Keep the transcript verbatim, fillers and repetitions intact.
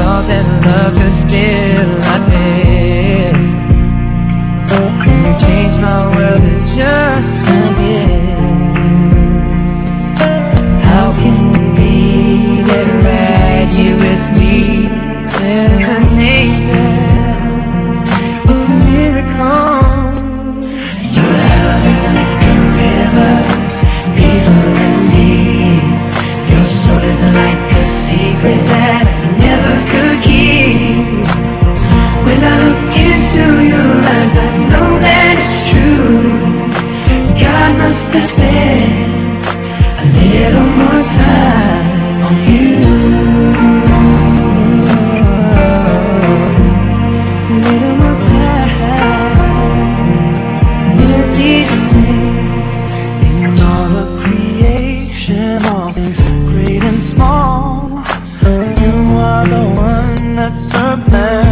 thought that love could still happen. You changed my world to just a guess. How can it be that right here with me there's an angel? It's a miracle. Your love is like a river, deeper than deep. Your soul is like a secret that I never could keep. When I look into your eyes, I know that it's true. God must have spent a little more time on you. A little more time. Melodies we sing in all of creation, all things great and small. You are the one that surpasses